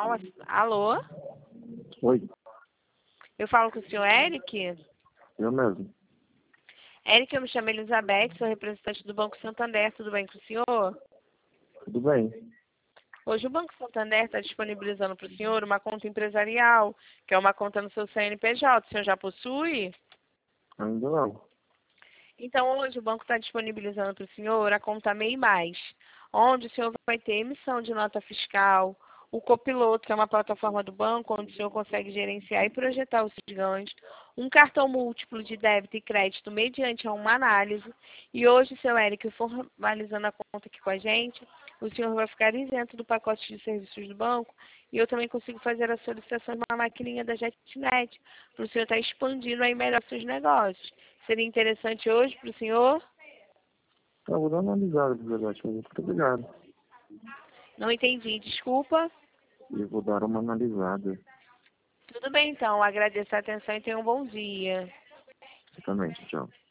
Alô? Oi, Eu falo com o senhor Eric? eu mesmo. Eric, eu me chamo Elizabeth, sou representante do Banco Santander, tudo bem com o senhor? Tudo bem? Hoje o Banco Santander está disponibilizando para o senhor uma conta empresarial, que é uma conta no seu CNPJ. O senhor já possui? Ainda não. Então, hoje o banco está disponibilizando para o senhor a conta MEI Mais, onde o senhor vai ter emissão de nota fiscal, o Copiloto, que é uma plataforma do banco, onde o senhor consegue gerenciar e projetar os seus ganhos, um cartão múltiplo de débito e crédito mediante uma análise. E hoje, seu Eric, formalizando a conta aqui com a gente, o senhor vai ficar isento do pacote de serviços do banco e eu também consigo fazer a solicitação de uma maquininha da JetNet, para o senhor estar expandindo aí melhor seus negócios. Seria interessante hoje para o senhor? Eu vou dar uma analisada, Elizabeth. Muito obrigado. Não entendi, desculpa. Eu vou dar uma analisada. Tudo bem, então. Agradeço a atenção e tenha um bom dia. Você também, tchau.